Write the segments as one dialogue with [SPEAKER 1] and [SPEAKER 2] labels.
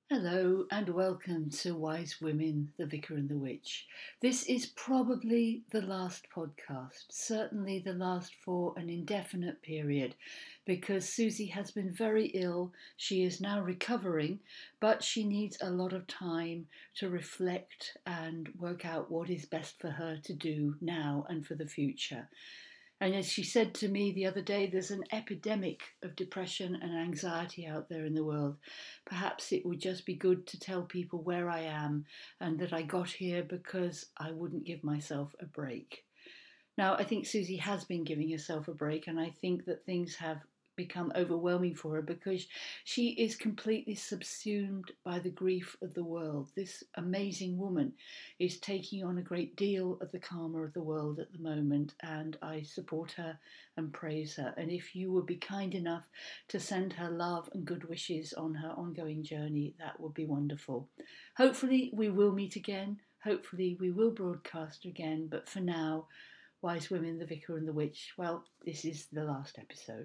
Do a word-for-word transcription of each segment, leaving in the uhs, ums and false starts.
[SPEAKER 1] Hello and welcome to Wise Women, the Vicar and the Witch. This is probably the last podcast, certainly the last for an indefinite period, because Susie has been very ill. She is now recovering, but she needs a lot of time to reflect and work out what is best for her to do now and for the future. And as she said to me the other day, there's an epidemic of depression and anxiety out there in the world. Perhaps it would just be good to tell people where I am and that I got here because I wouldn't give myself a break. Now, I think Susie has been giving herself a break, and I think that things have become overwhelming for her because she is completely subsumed by the grief of the world. This amazing woman is taking on a great deal of the karma of the world at the moment, and I support her and praise her. And if you would be kind enough to send her love and good wishes on her ongoing journey, that would be wonderful. Hopefully we will meet again. Hopefully we will broadcast again. But for now, Wise Women, the Vicar and the Witch, well, this is the last episode.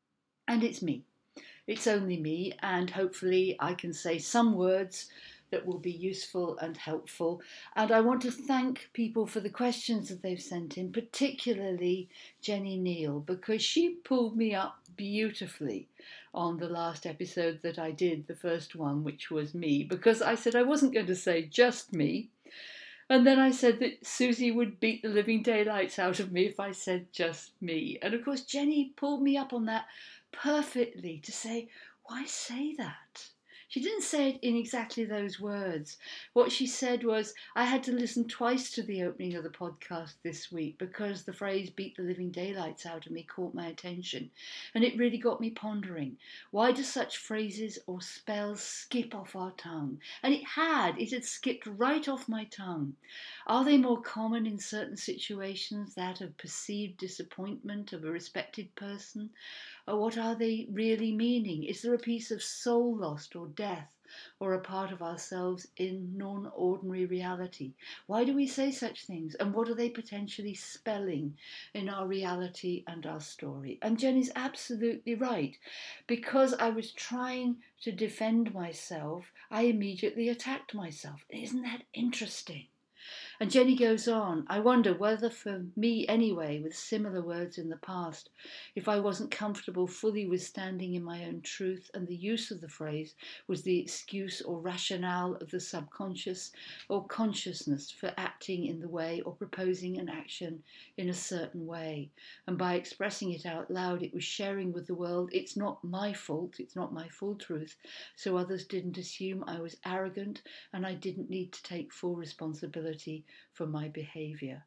[SPEAKER 1] And it's me. It's only me, and hopefully I can say some words that will be useful and helpful. And I want to thank people for the questions that they've sent in, particularly Jenny Neal, because she pulled me up beautifully on the last episode that I did, the first one, which was me, because I said I wasn't going to say just me. And then I said that Susie would beat the living daylights out of me if I said just me. And of course, Jenny pulled me up on that perfectly to say, why say that? She didn't say it in exactly those words. What she said was, I had to listen twice to the opening of the podcast this week because the phrase beat the living daylights out of me caught my attention. And it really got me pondering. Why do such phrases or spells skip off our tongue? And it had. It had skipped right off my tongue. Are they more common in certain situations, that of perceived disappointment of a respected person? Or what are they really meaning? Is there a piece of soul lost or death, or a part of ourselves in non-ordinary reality? Why do we say such things? And what are they potentially spelling in our reality and our story? And Jenny's absolutely right. Because I was trying to defend myself, I immediately attacked myself. Isn't that interesting? And Jenny goes on, I wonder whether for me anyway, with similar words in the past, if I wasn't comfortable fully with standing in my own truth and the use of the phrase was the excuse or rationale of the subconscious or consciousness for acting in the way or proposing an action in a certain way. And by expressing it out loud, it was sharing with the world, it's not my fault, it's not my full truth, so others didn't assume I was arrogant and I didn't need to take full responsibility for my behaviour.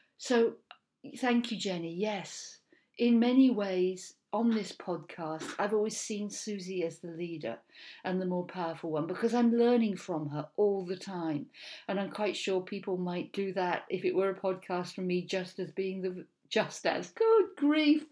[SPEAKER 1] So thank you, Jenny. Yes, in many ways on this podcast, I've always seen Susie as the leader and the more powerful one because I'm learning from her all the time. And I'm quite sure people might do that if it were a podcast from me just as being the just as. Good grief.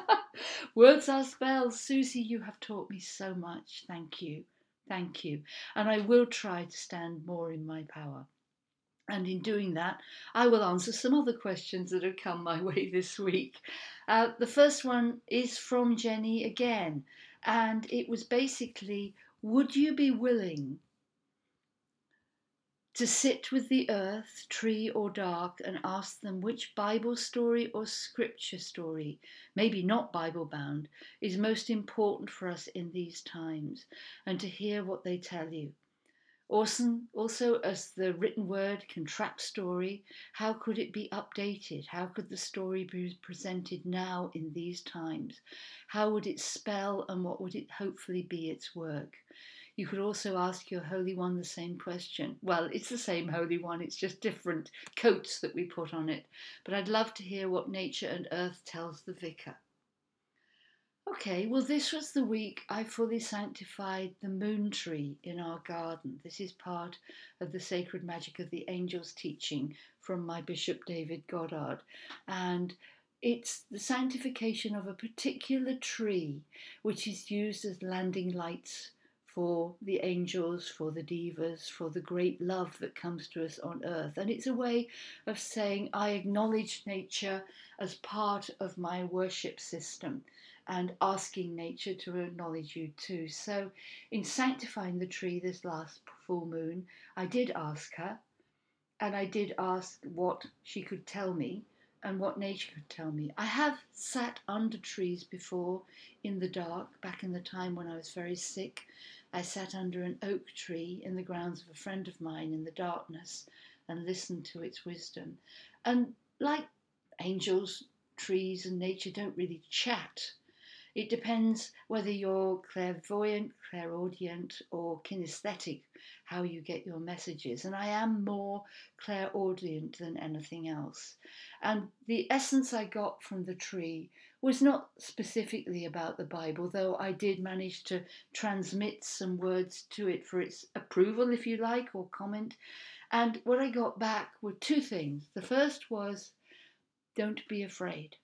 [SPEAKER 1] Words are spells. Susie, you have taught me so much. Thank you. Thank you. And I will try to stand more in my power. And in doing that, I will answer some other questions that have come my way this week. Uh, the first one is from Jenny again, and it was basically, would you be willing to sit with the earth, tree or dark, and ask them which Bible story or scripture story, maybe not Bible bound, is most important for us in these times, and to hear what they tell you? Also, also, as the written word can trap story, how could it be updated? How could the story be presented now in these times? How would it spell and what would it hopefully be its work? You could also ask your Holy One the same question. Well, it's the same Holy One, it's just different coats that we put on it. But I'd love to hear what nature and earth tells the vicar. Okay, well, this was the week I fully sanctified the moon tree in our garden. This is part of the Sacred Magic of the Angels teaching from my Bishop David Goddard. And it's the sanctification of a particular tree, which is used as landing lights for the angels, for the devas, for the great love that comes to us on earth. And it's a way of saying I acknowledge nature as part of my worship system. and asking nature to acknowledge you too. So, in sanctifying the tree this last full moon, I did ask her, and I did ask what she could tell me and what nature could tell me. I have sat under trees before in the dark, back in the time when I was very sick. I sat under an oak tree in the grounds of a friend of mine in the darkness and listened to its wisdom. And like angels, trees and nature don't really chat. It depends whether you're clairvoyant, clairaudient, or kinesthetic, how you get your messages. And I am more clairaudient than anything else. And the essence I got from the tree was not specifically about the Bible, though I did manage to transmit some words to it for its approval, if you like, or comment. And what I got back were two things. The first was, don't be afraid.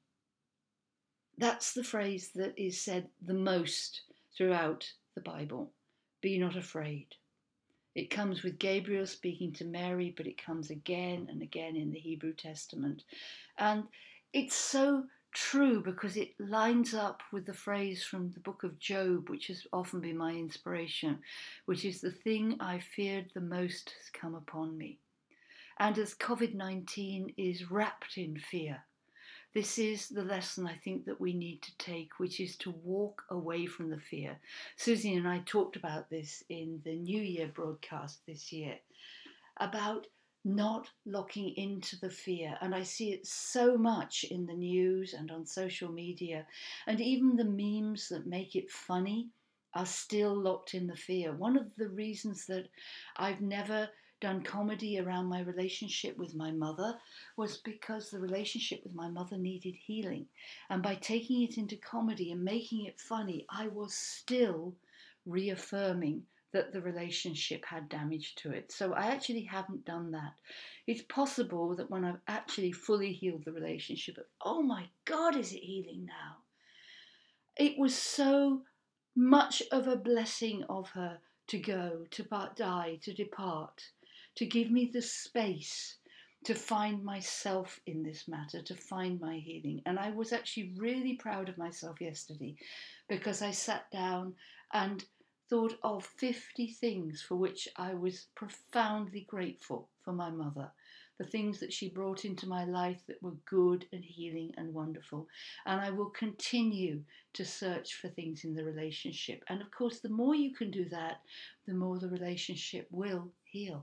[SPEAKER 1] That's the phrase that is said the most throughout the Bible. Be not afraid. It comes with Gabriel speaking to Mary, but it comes again and again in the Hebrew Testament. And it's so true because it lines up with the phrase from the book of Job, which has often been my inspiration, which is the thing I feared the most has come upon me. And as covid nineteen is wrapped in fear, this is the lesson I think that we need to take, which is to walk away from the fear. Susie and I talked about this in the New Year broadcast this year, about not locking into the fear. And I see it so much in the news and on social media. And even the memes that make it funny are still locked in the fear. One of the reasons that I've never done comedy around my relationship with my mother was because the relationship with my mother needed healing. And by taking it into comedy and making it funny, I was still reaffirming that the relationship had damage to it. So I actually haven't done that. It's possible that when I've actually fully healed the relationship, oh my God, is it healing now? It was so much of a blessing of her to go, to die, to depart, to give me the space to find myself in this matter, to find my healing. And I was actually really proud of myself yesterday because I sat down and thought of fifty things for which I was profoundly grateful for my mother. The things that she brought into my life that were good and healing and wonderful. And I will continue to search for things in the relationship. And of course, the more you can do that, the more the relationship will heal.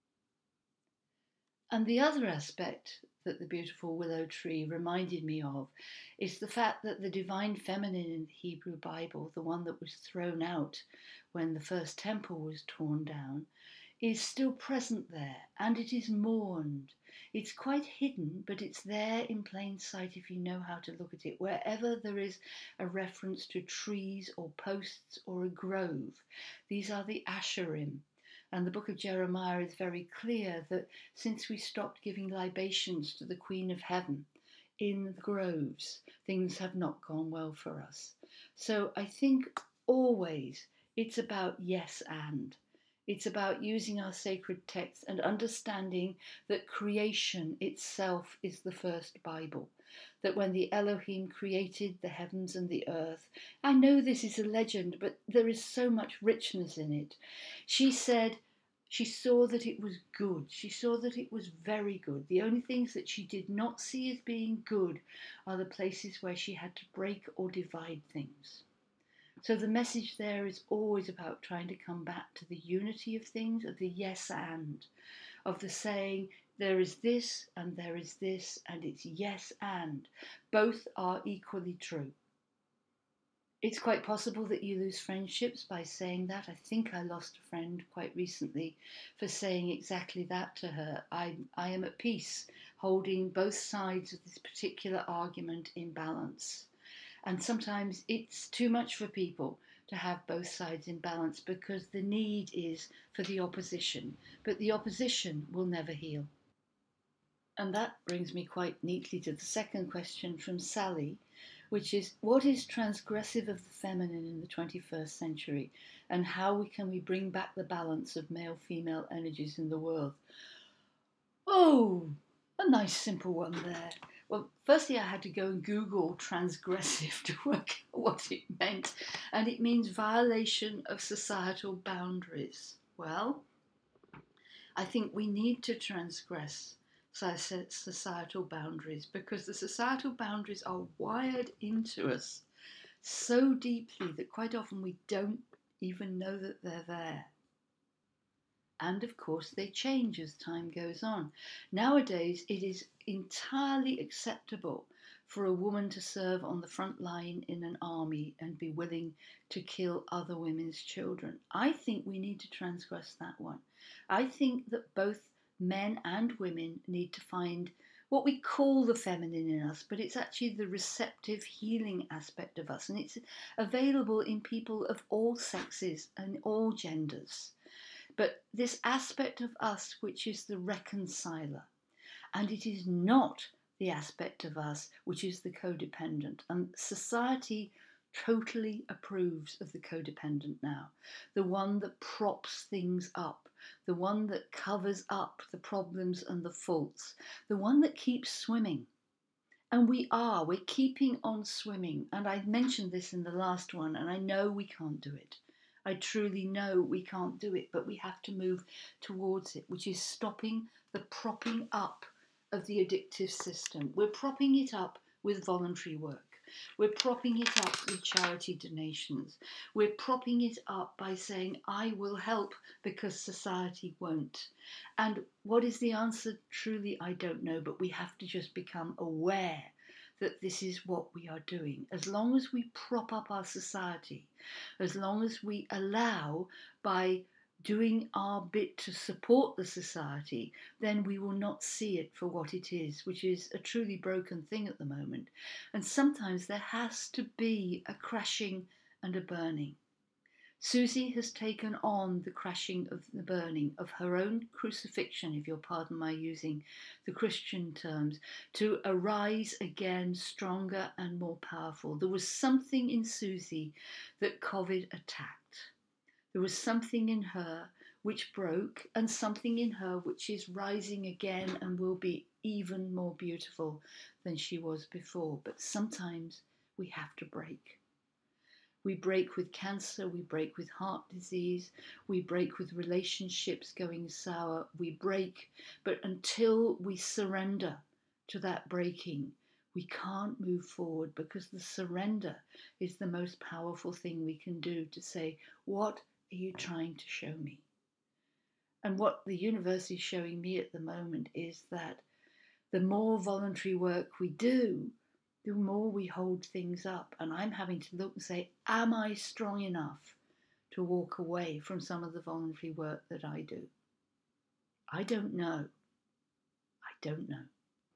[SPEAKER 1] And the other aspect that the beautiful willow tree reminded me of is the fact that the divine feminine in the Hebrew Bible, the one that was thrown out when the first temple was torn down, is still present there, and it is mourned. It's quite hidden, but it's there in plain sight if you know how to look at it. Wherever there is a reference to trees or posts or a grove, these are the Asherim. And the book of Jeremiah is very clear that since we stopped giving libations to the Queen of Heaven in the groves, things have not gone well for us. So I think always it's about yes and. It's about using our sacred texts and understanding that creation itself is the first Bible. That when the Elohim created the heavens and the earth, I know this is a legend, but there is so much richness in it. She said she saw that it was good. She saw that it was very good. The only things that she did not see as being good are the places where she had to break or divide things. So the message there is always about trying to come back to the unity of things, of the yes and, of the saying, there is this and there is this and it's yes and. Both are equally true. It's quite possible that you lose friendships by saying that. I think I lost a friend quite recently for saying exactly that to her. I, I am at peace, holding both sides of this particular argument in balance. And sometimes it's too much for people to have both sides in balance because the need is for the opposition. But the opposition will never heal. And that brings me quite neatly to the second question from Sally, which is, what is transgressive of the feminine in the twenty-first century? And how can we bring back the balance of male-female energies in the world? Oh, a nice simple one there. Well, firstly, I had to go and Google transgressive to work out what it meant, and it means violation of societal boundaries. Well, I think we need to transgress societal boundaries because the societal boundaries are wired into us so deeply that quite often we don't even know that they're there. And of course, they change as time goes on. Nowadays, it is entirely acceptable for a woman to serve on the front line in an army and be willing to kill other women's children. I think we need to transgress that one. I think that both men and women need to find what we call the feminine in us, but it's actually the receptive, healing aspect of us. And it's available in people of all sexes and all genders. But this aspect of us, which is the reconciler, and it is not the aspect of us which is the codependent. And society totally approves of the codependent now, the one that props things up, the one that covers up the problems and the faults, the one that keeps swimming. And we are, we're keeping on swimming. And I mentioned this in the last one, and I know we can't do it. I truly know we can't do it, but we have to move towards it, which is stopping the propping up of the addictive system. We're propping it up with voluntary work. We're propping it up with charity donations. We're propping it up by saying, I will help because society won't. And what is the answer? Truly, I don't know, but we have to just become aware that this is what we are doing. As long as we prop up our society, as long as we allow by doing our bit to support the society, then we will not see it for what it is, which is a truly broken thing at the moment. And sometimes there has to be a crashing and a burning. Susie has taken on the crashing of the burning of her own crucifixion, if you'll pardon my using the Christian terms, to arise again stronger and more powerful. There was something in Susie that COVID attacked. There was something in her which broke, and something in her which is rising again and will be even more beautiful than she was before. But sometimes we have to break. We break with cancer, we break with heart disease, we break with relationships going sour, we break, but until we surrender to that breaking, we can't move forward, because the surrender is the most powerful thing we can do, to say, what are you trying to show me? And what the universe is showing me at the moment is that the more voluntary work we do, the more we hold things up. And I'm having to look and say, am I strong enough to walk away from some of the voluntary work that I do? I don't know. I don't know.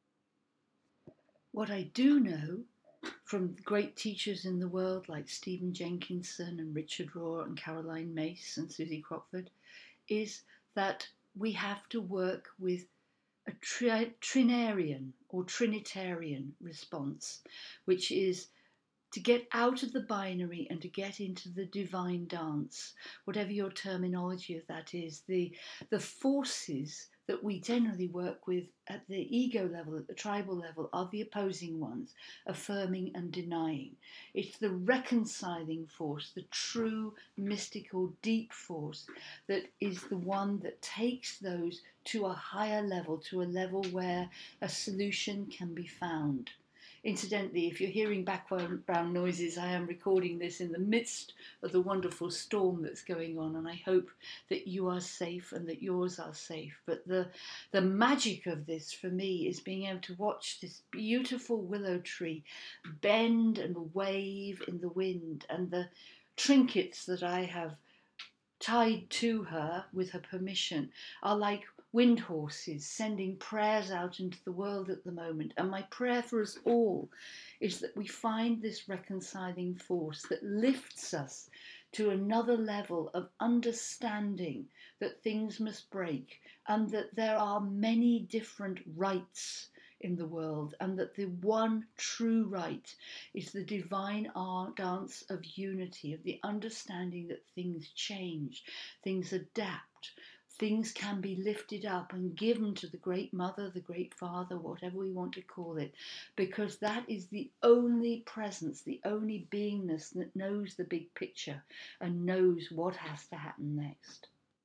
[SPEAKER 1] What I do know from great teachers in the world like Stephen Jenkinson and Richard Rohr and Caroline Myss and Susie Crockford is that we have to work with a tri- trinarian or trinitarian response, which is to get out of the binary and to get into the divine dance, whatever your terminology of that is. The, the forces that we generally work with at the ego level, at the tribal level, are the opposing ones, affirming and denying. It's the reconciling force, the true, mystical, deep force, that is the one that takes those to a higher level, to a level where a solution can be found. Incidentally, if you're hearing background noises, I am recording this in the midst of the wonderful storm that's going on, and I hope that you are safe and that yours are safe. But the, the magic of this for me is being able to watch this beautiful willow tree bend and wave in the wind, and the trinkets that I have tied to her with her permission are like wind horses sending prayers out into the world at the moment. And my prayer for us all is that we find this reconciling force that lifts us to another level of understanding that things must break, and that there are many different rights in the world, and that the one true right is the divine art dance of unity, of the understanding that things change, things adapt, things can be lifted up and given to the great mother, the great father, whatever we want to call it, because that is the only presence, the only beingness that knows the big picture and knows what has to happen next.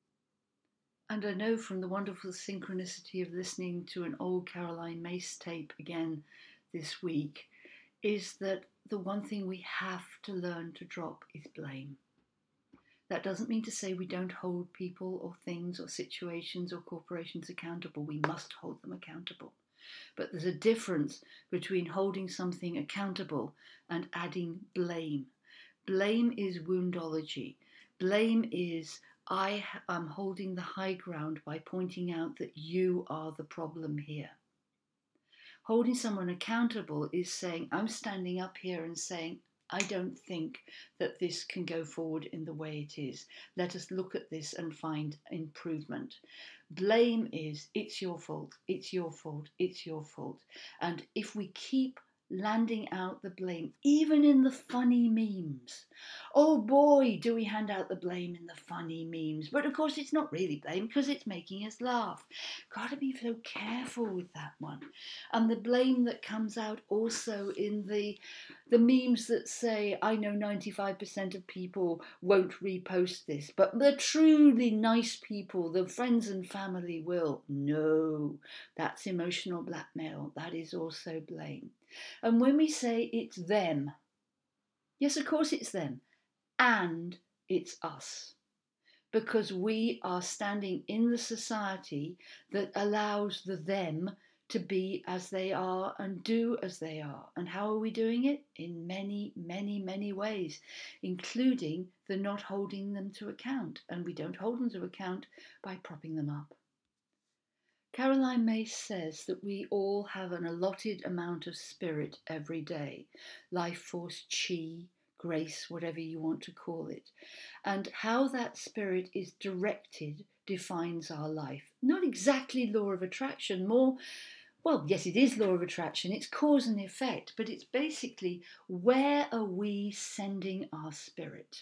[SPEAKER 1] And I know from the wonderful synchronicity of listening to an old Caroline Myss tape again this week, is that the one thing we have to learn to drop is blame. That doesn't mean to say we don't hold people or things or situations or corporations accountable. We must hold them accountable. But there's a difference between holding something accountable and adding blame. Blame is woundology. Blame is I am holding the high ground by pointing out that you are the problem here. Holding someone accountable is saying, I'm standing up here and saying, I don't think that this can go forward in the way it is. Let us look at this and find improvement. Blame is, it's your fault, it's your fault, it's your fault. And if we keep landing out the blame, even in the funny memes. Oh boy, do we hand out the blame in the funny memes. But of course it's not really blame because it's making us laugh. Got to be so careful with that one. And the blame that comes out also in the the memes that say, I know ninety-five percent of people won't repost this, but the truly nice people, the friends and family will. No, that's emotional blackmail. That is also blame. And when we say it's them, yes, of course it's them, and it's us. Because we are standing in the society that allows the them to be as they are and do as they are. And how are we doing it? In many, many, many ways, including the not holding them to account. And we don't hold them to account by propping them up. Caroline Myss says that we all have an allotted amount of spirit every day, life force, chi, grace, whatever you want to call it. And how that spirit is directed defines our life. Not exactly law of attraction, more, well, yes, it is law of attraction, it's cause and effect, but it's basically where are we sending our spirit?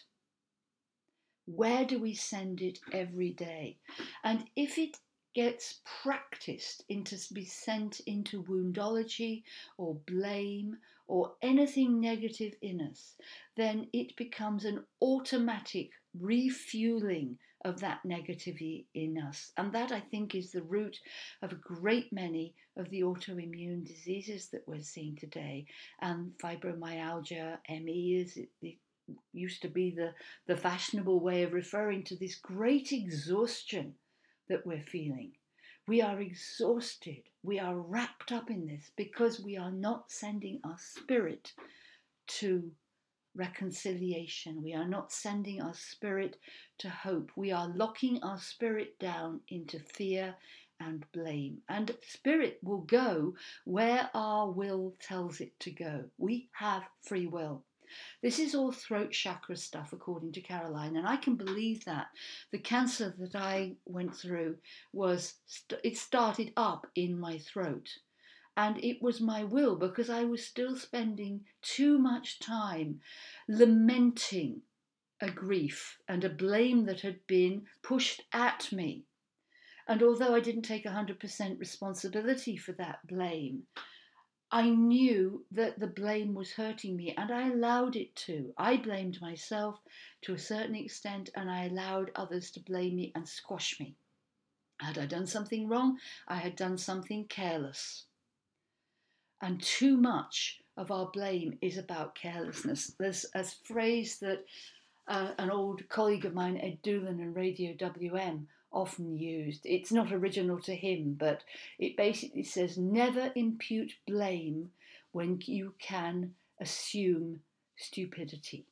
[SPEAKER 1] Where do we send it every day? And if it gets practiced into be sent into woundology or blame or anything negative in us, then it becomes an automatic refueling of that negativity in us. And that, I think, is the root of a great many of the autoimmune diseases that we're seeing today. And fibromyalgia, M E, is it, it used to be the, the fashionable way of referring to this great exhaustion that we're feeling. We are exhausted. We are wrapped up in this because we are not sending our spirit to reconciliation. We are not sending our spirit to hope. We are locking our spirit down into fear and blame. And spirit will go where our will tells it to go. We have free will. This is all throat chakra stuff, according to Caroline, and I can believe that. The cancer that I went through was, it started up in my throat. And it was my will because I was still spending too much time lamenting a grief and a blame that had been pushed at me. And although I didn't take one hundred percent responsibility for that blame, I knew that the blame was hurting me and I allowed it to. I blamed myself to a certain extent and I allowed others to blame me and squash me. Had I done something wrong? I had done something careless. And too much of our blame is about carelessness. There's a phrase that uh, an old colleague of mine, Ed Doolan and Radio W M, often used. It's not original to him, but it basically says, never impute blame when you can assume stupidity.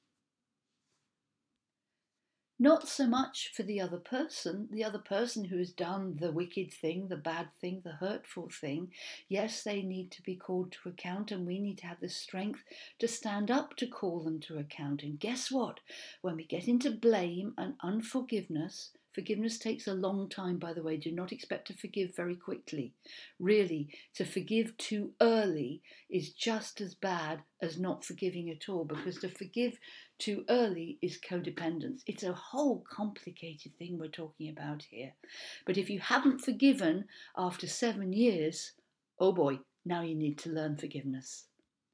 [SPEAKER 1] Not so much for the other person, the other person who has done the wicked thing, the bad thing, the hurtful thing. Yes, they need to be called to account and we need to have the strength to stand up to call them to account. And guess what? When we get into blame and unforgiveness, Forgiveness takes a long time, by the way. Do not expect to forgive very quickly. Really, to forgive too early is just as bad as not forgiving at all, because to forgive too early is codependence. It's a whole complicated thing we're talking about here. But if you haven't forgiven after seven years, oh boy, now you need to learn forgiveness.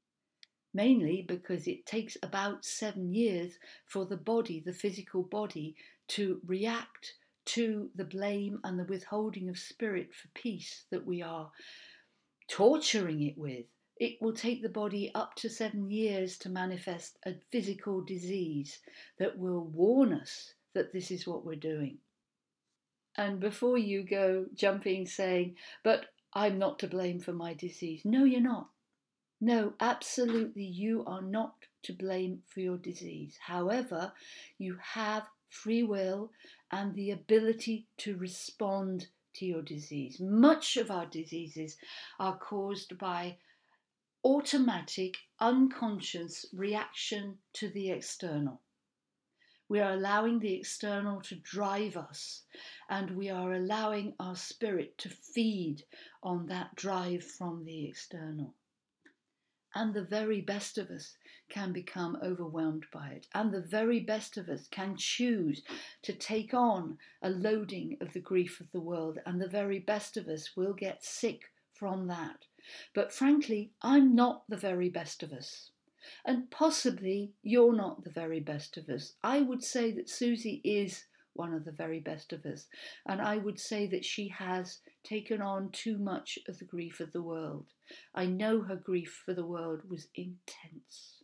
[SPEAKER 1] Mainly because it takes about seven years for the body, the physical body, to react to the blame and the withholding of spirit for peace that we are torturing it with. It will take the body up to seven years to manifest a physical disease that will warn us that this is what we're doing. And before you go jumping saying, but I'm not to blame for my disease. No, you're not. No, absolutely, you are not to blame for your disease. However, you have free will and the ability to respond to your disease. Much of our diseases are caused by automatic, unconscious reaction to the external. We are allowing the external to drive us, and we are allowing our spirit to feed on that drive from the external. And the very best of us can become overwhelmed by it. And the very best of us can choose to take on a loading of the grief of the world. And the very best of us will get sick from that. But frankly, I'm not the very best of us. And possibly you're not the very best of us. I would say that Susie is one of the very best of us. And I would say that she has taken on too much of the grief of the world. I know her grief for the world was intense.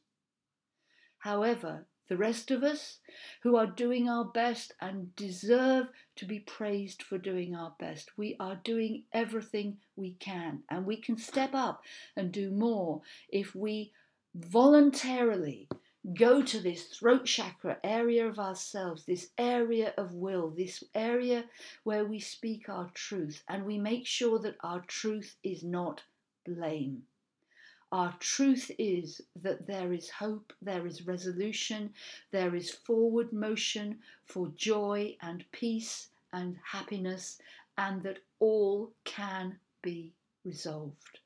[SPEAKER 1] However, the rest of us who are doing our best and deserve to be praised for doing our best, we are doing everything we can, and we can step up and do more if we voluntarily go to this throat chakra area of ourselves, this area of will, this area where we speak our truth, and we make sure that our truth is not blame. Our truth is that there is hope, there is resolution, there is forward motion for joy and peace and happiness, and that all can be resolved.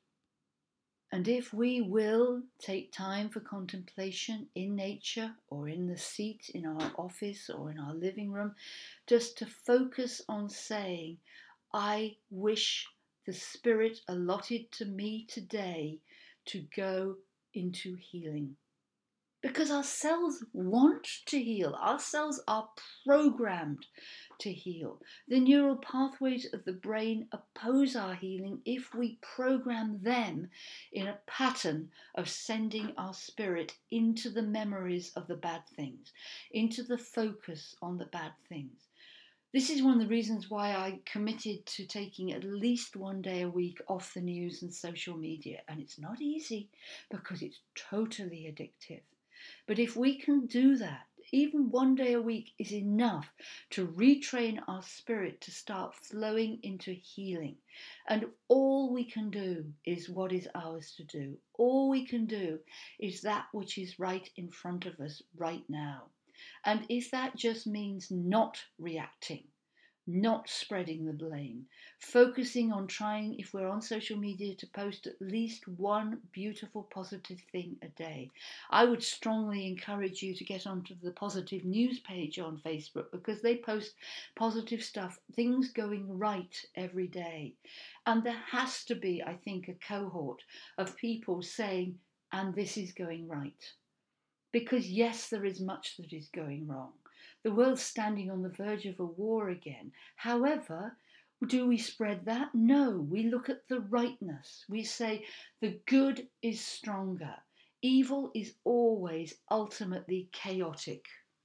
[SPEAKER 1] And if we will take time for contemplation in nature or in the seat in our office or in our living room, just to focus on saying, I wish the spirit allotted to me today to go into healing. Because our cells want to heal. Our cells are programmed to heal. The neural pathways of the brain oppose our healing if we program them in a pattern of sending our spirit into the memories of the bad things, into the focus on the bad things. This is one of the reasons why I committed to taking at least one day a week off the news and social media. And it's not easy because it's totally addictive. But if we can do that, even one day a week is enough to retrain our spirit to start flowing into healing. And all we can do is what is ours to do. All we can do is that which is right in front of us right now. And if that just means not reacting, not spreading the blame, focusing on trying, if we're on social media, to post at least one beautiful positive thing a day. I would strongly encourage you to get onto the positive news page on Facebook, because they post positive stuff, things going right every day. And there has to be, I think, a cohort of people saying, and this is going right. Because yes, there is much that is going wrong. The world's standing on the verge of a war again. However, do we spread that? No, we look at the rightness. We say the good is stronger. Evil is always ultimately chaotic.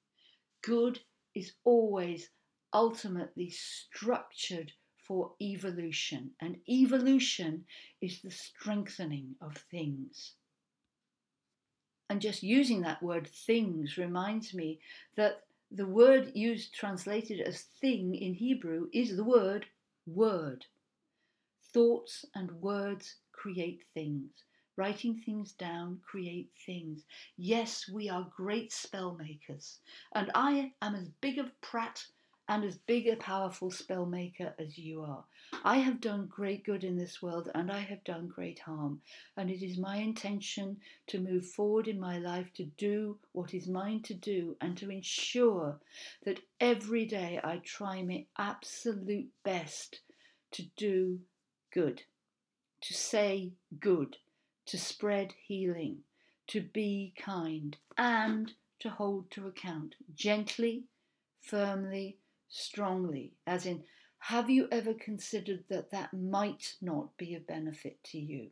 [SPEAKER 1] Good is always ultimately structured for evolution. And evolution is the strengthening of things. And just using that word things reminds me that the word used translated as thing in Hebrew is the word word. Thoughts and words create things. Writing things down create things. Yes, we are great spell makers. And I am as big a prat and as big a powerful spell maker as you are. I have done great good in this world and I have done great harm, and it is my intention to move forward in my life to do what is mine to do and to ensure that every day I try my absolute best to do good, to say good, to spread healing, to be kind, and to hold to account gently, firmly, strongly, as in, have you ever considered that that might not be of benefit to you?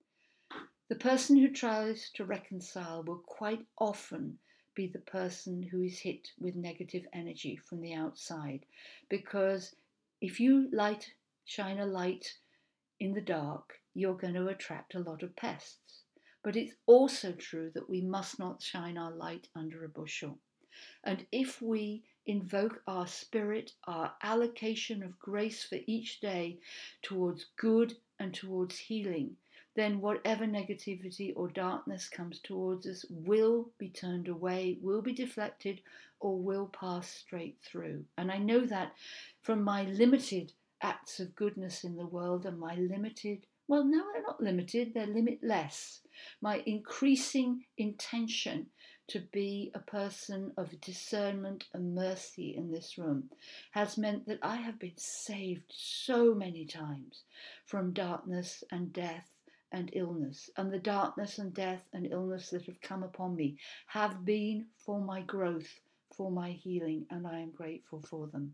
[SPEAKER 1] The person who tries to reconcile will quite often be the person who is hit with negative energy from the outside, because if you light, shine a light in the dark, you're going to attract a lot of pests. But it's also true that we must not shine our light under a bushel. And if we invoke our spirit, our allocation of grace for each day towards good and towards healing, then whatever negativity or darkness comes towards us will be turned away, will be deflected, or will pass straight through. And I know that from my limited acts of goodness in the world and my limited, well, no, they're not limited, they're limitless. My increasing intention to be a person of discernment and mercy in this room has meant that I have been saved so many times from darkness and death and illness. And the darkness and death and illness that have come upon me have been for my growth, for my healing, and I am grateful for them.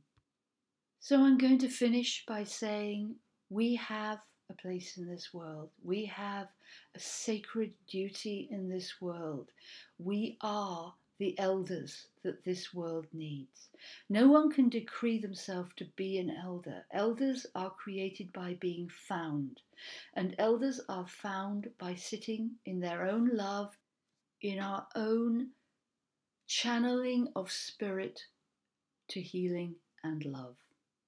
[SPEAKER 1] So I'm going to finish by saying we have a place in this world. We have a sacred duty in this world. We are the elders that this world needs. No one can decree themselves to be an elder. Elders are created by being found, and elders are found by sitting in their own love, in our own channeling of spirit to healing and love.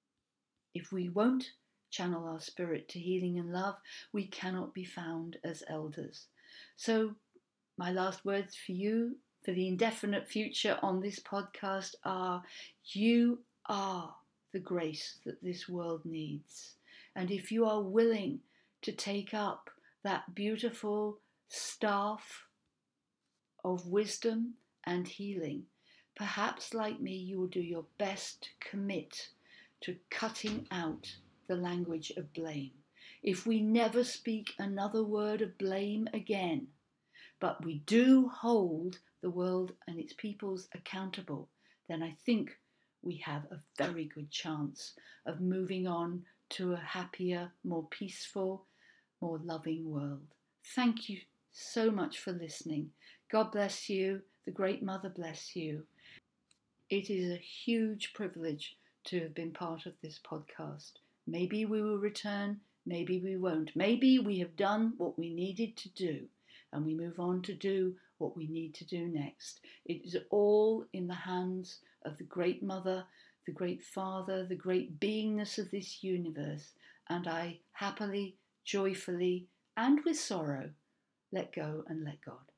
[SPEAKER 1] If we won't channel our spirit to healing and love, we cannot be found as elders. So my last words for you for the indefinite future on this podcast are, you are the grace that this world needs. And if you are willing to take up that beautiful staff of wisdom and healing, perhaps like me, you will do your best to commit to cutting out the language of blame. If we never speak another word of blame again, but we do hold the world and its peoples accountable, then I think we have a very good chance of moving on to a happier, more peaceful, more loving world. Thank you so much for listening. God bless you. The Great Mother bless you. It is a huge privilege to have been part of this podcast. Maybe we will return, maybe we won't. Maybe we have done what we needed to do and we move on to do what we need to do next. It is all in the hands of the Great Mother, the Great Father, the great beingness of this universe, and I happily, joyfully, and with sorrow, let go and let God.